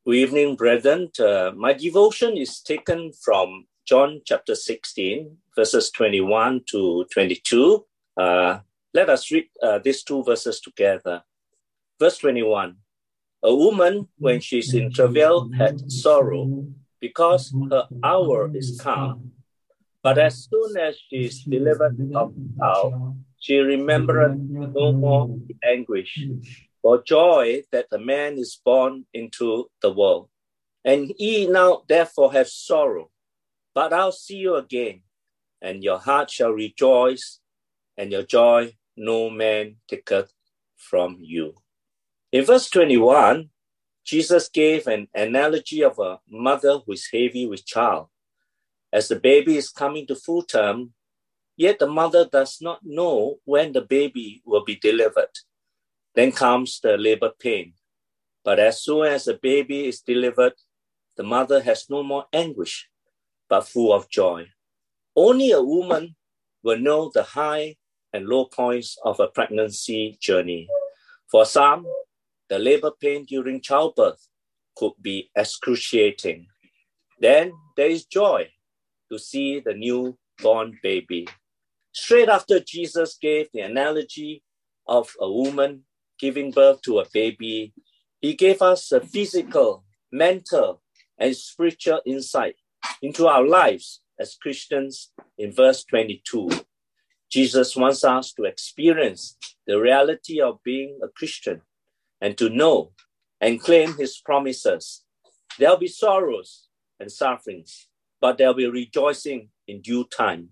Good evening, brethren. My devotion is taken from John chapter 16, verses 21 to 22. Let us read these two verses together. Verse 21, a woman, when she is in travail, had sorrow, because her hour is come. But as soon as she is delivered of the child, she remembereth no more the anguish, for joy that the man is born into the world. And ye now therefore have sorrow, but I'll see you again, and your heart shall rejoice, and your joy no man taketh from you. In verse 21, Jesus gave an analogy of a mother who is heavy with child. As the baby is coming to full term, yet the mother does not know when the baby will be delivered. Then comes the labor pain. But as soon as the baby is delivered, the mother has no more anguish, but full of joy. Only a woman will know the high and low points of a pregnancy journey. For some, the labor pain during childbirth could be excruciating. Then there is joy to see the newborn baby. Straight after Jesus gave the analogy of a woman giving birth to a baby, he gave us a physical, mental, and spiritual insight into our lives as Christians in verse 22. Jesus wants us to experience the reality of being a Christian and to know and claim his promises. There'll be sorrows and sufferings, but there'll be rejoicing in due time.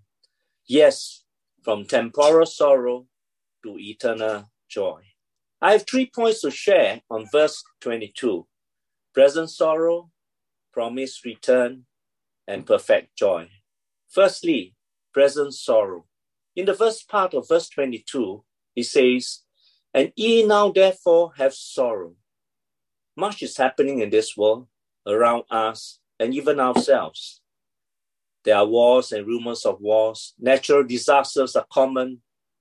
Yes, from temporal sorrow to eternal joy. I have 3 points to share on verse 22. Present sorrow, promised return, and perfect joy. Firstly, present sorrow. In the first part of verse 22, he says, and ye now therefore have sorrow. Much is happening in this world, around us, and even ourselves. There are wars and rumors of wars. Natural disasters are common.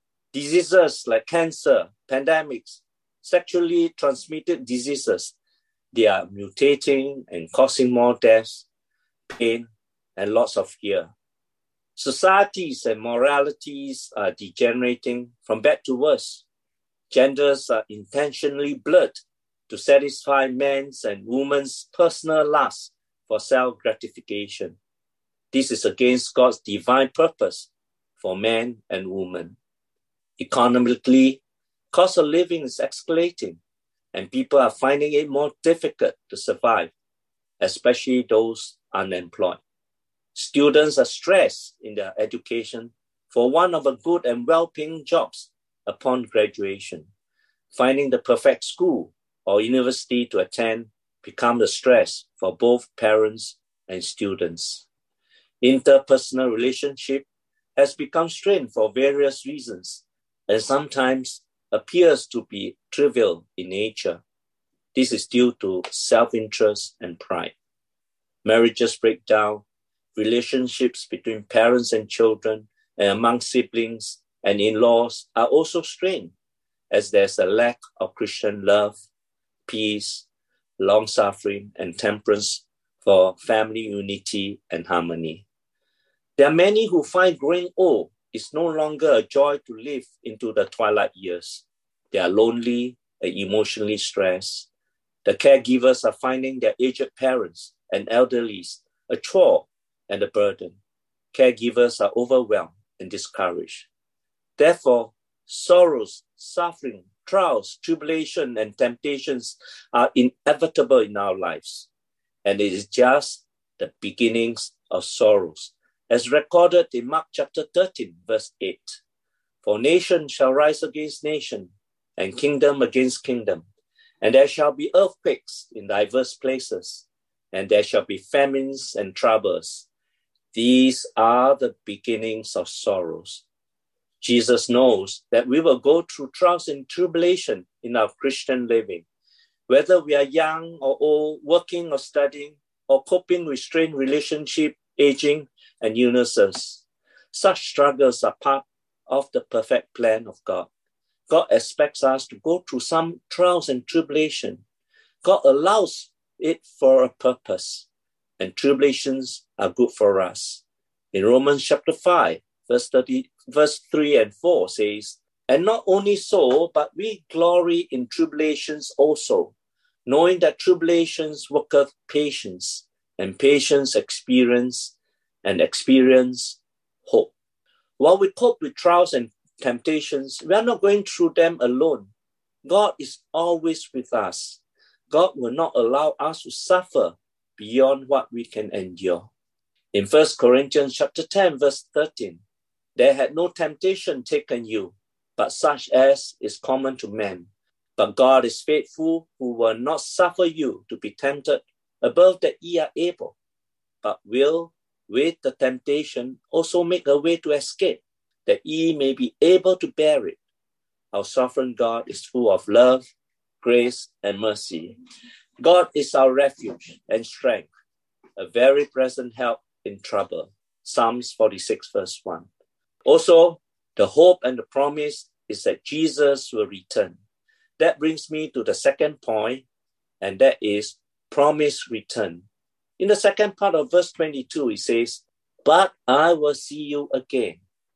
Diseases like cancer, pandemics, sexually transmitted diseases, they are mutating and causing more deaths, pain, and lots of fear. Societies and moralities are degenerating from bad to worse. Genders are intentionally blurred to satisfy men's and women's personal lust for self-gratification. This is against God's divine purpose for men and women. Economically, cost of living is escalating, and people are finding it more difficult to survive, especially those unemployed. Students are stressed in their education for want of a good and well-paying jobs upon graduation. Finding the perfect school or university to attend becomes a stress for both parents and students. Interpersonal relationship has become strained for various reasons, and sometimes appears to be trivial in nature. This is due to self-interest and pride. Marriages break down, relationships between parents and children and among siblings and in-laws are also strained, as there's a lack of Christian love, peace, long-suffering, and temperance for family unity and harmony. There are many who find growing old is no longer a joy to live into the twilight years. They are lonely and emotionally stressed. The caregivers are finding their aged parents and elderlies a chore and a burden. Caregivers are overwhelmed and discouraged. Therefore, sorrows, suffering, trials, tribulation, and temptations are inevitable in our lives. And it is just the beginnings of sorrows, as recorded in Mark chapter 13, verse 8. For nation shall rise against nation, and kingdom against kingdom, and there shall be earthquakes in diverse places, and there shall be famines and troubles. These are the beginnings of sorrows. Jesus knows that we will go through trials and tribulation in our Christian living, whether we are young or old, working or studying, or coping with strained relationship, aging, and illnesses. Such struggles are part of the perfect plan of God. God expects us to go through some trials and tribulation. God allows it for a purpose, and tribulations are good for us. In Romans chapter 5, verse 3 and 4 says, and not only so, but we glory in tribulations also, knowing that tribulations worketh patience, and patience experience, and experience hope. While we cope with trials and temptations, we are not going through them alone. God is always with us. God will not allow us to suffer beyond what we can endure. In 1 Corinthians chapter 10, verse 13, there had no temptation taken you, but such as is common to men. But God is faithful, who will not suffer you to be tempted above that ye are able, but will, with the temptation, also make a way to escape, that ye may be able to bear it. Our sovereign God is full of love, grace, and mercy. God is our refuge and strength, a very present help in trouble. Psalms 46, verse 1. Also, the hope and the promise is that Jesus will return. That brings me to the second point, and that is promised return. In the second part of verse 22, it says, but I will see you again.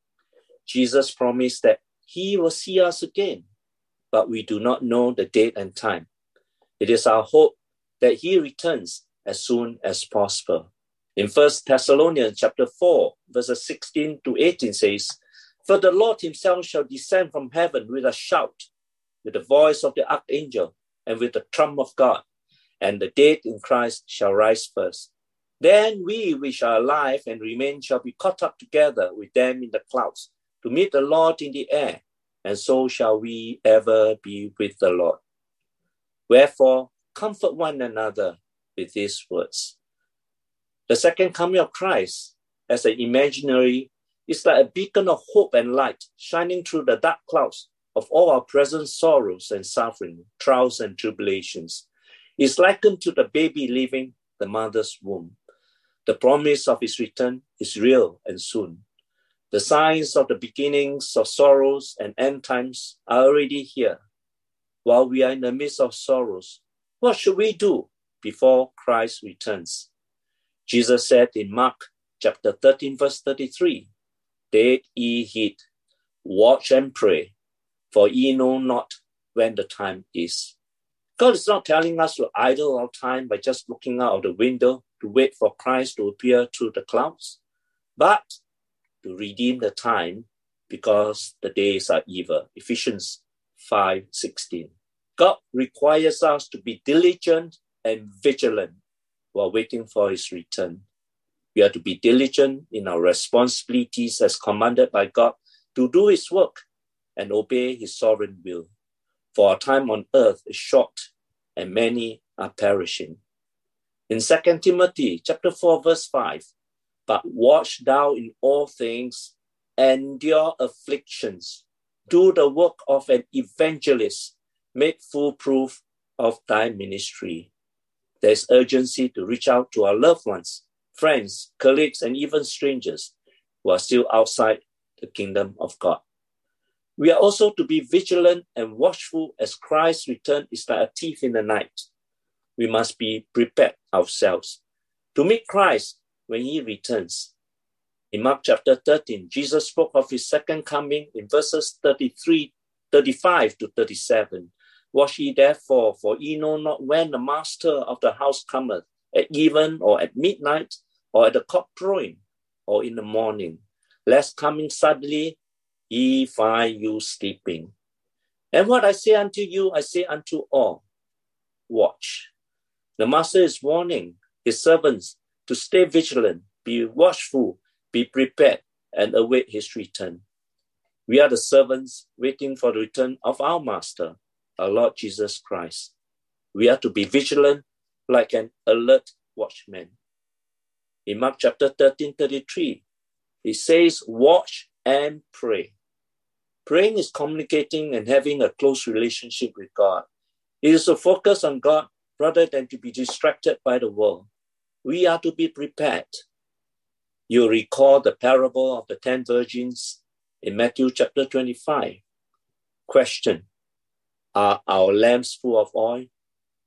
Jesus promised that he will see us again, but we do not know the date and time. It is our hope that he returns as soon as possible. In 1 Thessalonians chapter 4, verses 16 to 18 says, for the Lord himself shall descend from heaven with a shout, with the voice of the archangel, and with the trump of God, and the dead in Christ shall rise first. Then we which are alive and remain shall be caught up together with them in the clouds, to meet the Lord in the air, and so shall we ever be with the Lord. Wherefore, comfort one another with these words. The second coming of Christ, as an imaginary, is like a beacon of hope and light shining through the dark clouds of all our present sorrows and suffering, trials and tribulations. It's likened to the baby leaving the mother's womb. The promise of his return is real and soon. The signs of the beginnings of sorrows and end times are already here. While we are in the midst of sorrows, what should we do before Christ returns? Jesus said in Mark chapter 13, verse 33, take ye heed, watch and pray, for ye know not when the time is. God is not telling us to idle our time by just looking out of the window to wait for Christ to appear through the clouds, but to redeem the time because the days are evil. Ephesians 5:16. God requires us to be diligent and vigilant while waiting for his return. We are to be diligent in our responsibilities as commanded by God to do his work and obey his sovereign will. For our time on earth is short and many are perishing. In 2 Timothy chapter 4, verse 5, but watch thou in all things, endure afflictions, do the work of an evangelist, make full proof of thy ministry. There is urgency to reach out to our loved ones, friends, colleagues, and even strangers who are still outside the kingdom of God. We are also to be vigilant and watchful as Christ's return is like a thief in the night. We must be prepared ourselves to meet Christ when he returns. In Mark chapter 13, Jesus spoke of his second coming in verses 35 to 37. Watch ye therefore, for ye know not when the master of the house cometh, at even or at midnight, or at the cock crowing, or in the morning, lest coming suddenly ye find you sleeping. And what I say unto you, I say unto all, watch. The master is warning his servants to stay vigilant, be watchful, be prepared, and await his return. We are the servants waiting for the return of our master, our Lord Jesus Christ. We are to be vigilant like an alert watchman. In Mark chapter 13:33, it says, watch and pray. Praying is communicating and having a close relationship with God. It is to focus on God rather than to be distracted by the world. We are to be prepared. You recall the parable of the 10 virgins in Matthew chapter 25. Question: are our lamps full of oil?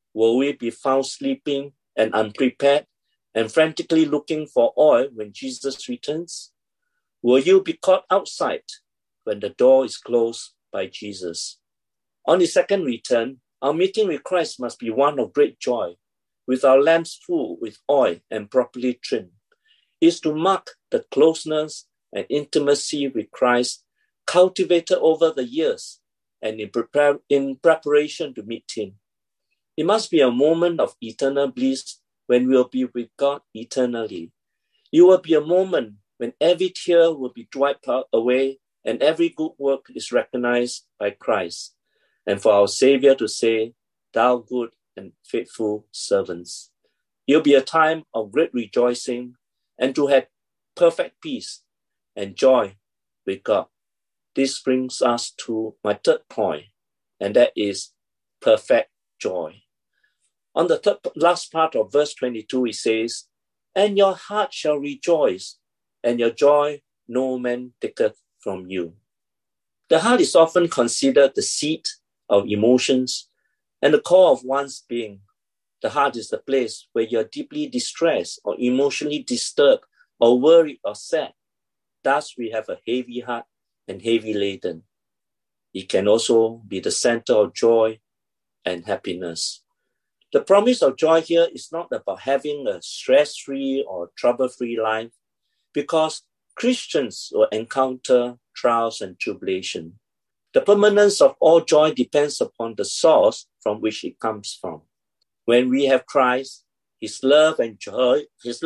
Will we be found sleeping and unprepared and frantically looking for oil when Jesus returns? Will you be caught outside when the door is closed by Jesus? On his second return, our meeting with Christ must be one of great joy, with our lamps full with oil and properly trimmed. It is to mark the closeness and intimacy with Christ cultivated over the years and in preparation to meet him. It must be a moment of eternal bliss when we will be with God eternally. It will be a moment when every tear will be wiped away and every good work is recognized by Christ, and for our Savior to say, "Thou good and faithful servants." It will be a time of great rejoicing and to have perfect peace and joy with God. This brings us to my third point, and that is perfect joy. On the last part of verse 22, it says, "And your heart shall rejoice, and your joy no man taketh from you." The heart is often considered the seat of emotions and the core of one's being. The heart is the place where you're deeply distressed or emotionally disturbed or worried or sad. Thus, we have a heavy heart and heavy laden. It can also be the center of joy and happiness. The promise of joy here is not about having a stress-free or trouble-free life, because Christians will encounter trials and tribulation. The permanence of all joy depends upon the source from which it comes from. When we have Christ, his love and joy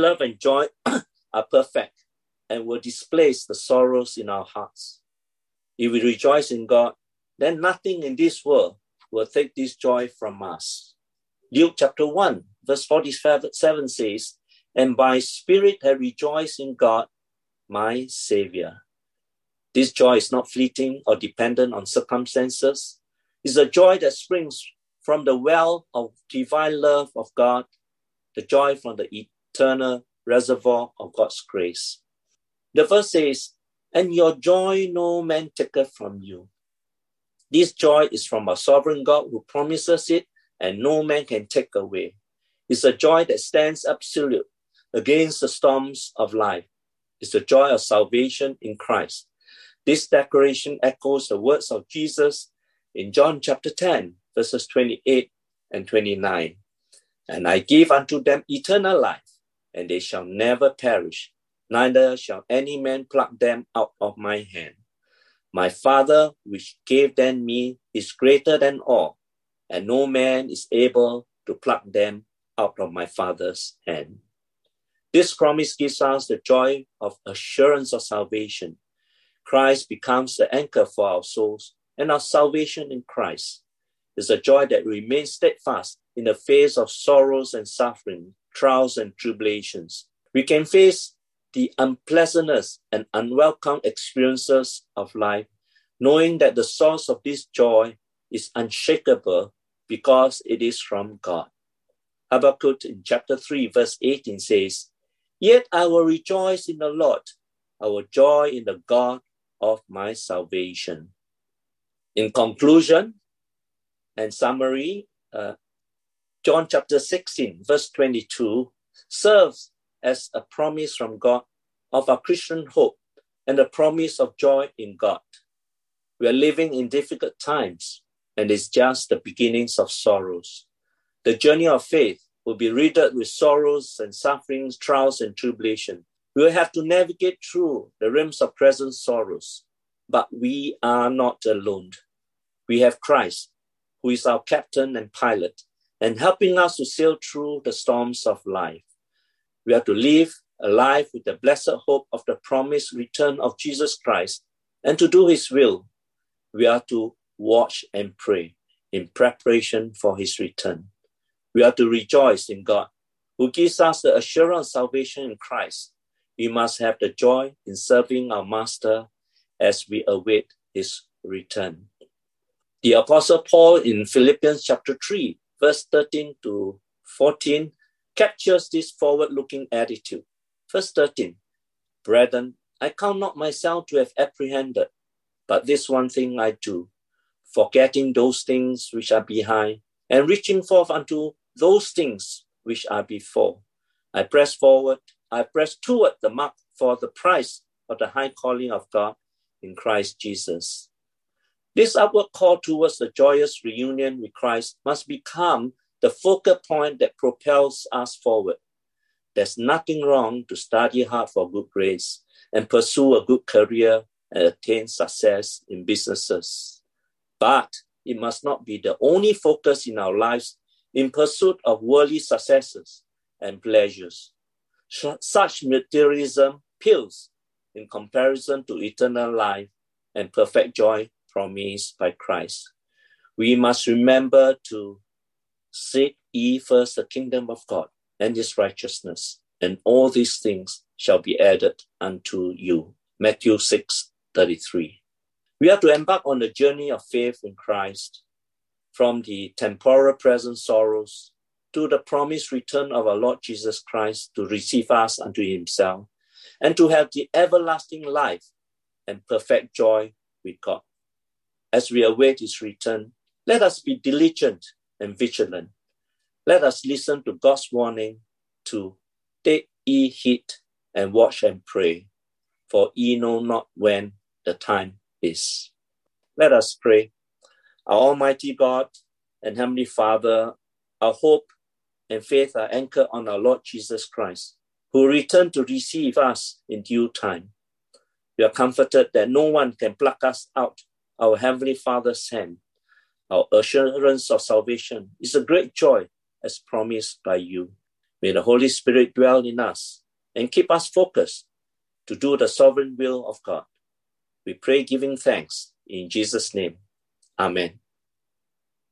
are perfect and will displace the sorrows in our hearts. If we rejoice in God, then nothing in this world will take this joy from us. Luke chapter 1, verse 47 says, "And by spirit have rejoiced in God, my Savior." This joy is not fleeting or dependent on circumstances. It's a joy that springs from the well of divine love of God, the joy from the eternal reservoir of God's grace. The verse says, "And your joy no man taketh from you." This joy is from our sovereign God who promises it and no man can take away. It's a joy that stands absolute against the storms of life. It's the joy of salvation in Christ. This declaration echoes the words of Jesus in John chapter 10, verses 28 and 29. "And I give unto them eternal life, and they shall never perish, neither shall any man pluck them out of my hand. My Father, which gave them me, is greater than all, and no man is able to pluck them out of my Father's hand." This promise gives us the joy of assurance of salvation. Christ becomes the anchor for our souls, and our salvation in Christ is a joy that remains steadfast in the face of sorrows and suffering, trials and tribulations. We can face the unpleasantness and unwelcome experiences of life, knowing that the source of this joy is unshakable because it is from God. Habakkuk in chapter 3, verse 18 says, "Yet I will rejoice in the Lord, I will joy in the God of my salvation." In conclusion and summary, John chapter 16, verse 22 serves as a promise from God of our Christian hope and a promise of joy in God. We are living in difficult times, and it's just the beginnings of sorrows. The journey of faith will be riddled with sorrows and sufferings, trials and tribulation. We will have to navigate through the realms of present sorrows, but we are not alone. We have Christ, who is our captain and pilot, and helping us to sail through the storms of life. We are to live a life with the blessed hope of the promised return of Jesus Christ, and to do his will. We are to watch and pray in preparation for his return. We are to rejoice in God, who gives us the assurance of salvation in Christ. We must have the joy in serving our Master as we await his return. The Apostle Paul in Philippians chapter 3, verse 13 to 14, captures this forward-looking attitude. Verse 13, "Brethren, I count not myself to have apprehended, but this one thing I do, forgetting those things which are behind and reaching forth unto those things which are before. I press toward the mark for the prize of the high calling of God in Christ Jesus. This upward call towards the joyous reunion with Christ must become the focal point that propels us forward. There's nothing wrong to study hard for good grades and pursue a good career and attain success in businesses. But it must not be the only focus in our lives in pursuit of worldly successes and pleasures. Such materialism pales in comparison to eternal life and perfect joy promised by Christ. We must remember to seek ye first the kingdom of God and his righteousness, and all these things shall be added unto you. Matthew 6:33. We are to embark on a journey of faith in Christ, from the temporal present sorrows to the promised return of our Lord Jesus Christ to receive us unto himself, and to have the everlasting life and perfect joy with God. As we await his return, let us be diligent and vigilant. Let us listen to God's warning to take ye heed and watch and pray, for ye know not when the time is. Let us pray. Our Almighty God and Heavenly Father, our hope and faith are anchored on our Lord Jesus Christ, who returned to receive us in due time. We are comforted that no one can pluck us out our Heavenly Father's hand. Our assurance of salvation is a great joy as promised by you. May the Holy Spirit dwell in us and keep us focused to do the sovereign will of God. We pray giving thanks in Jesus' name. Amen.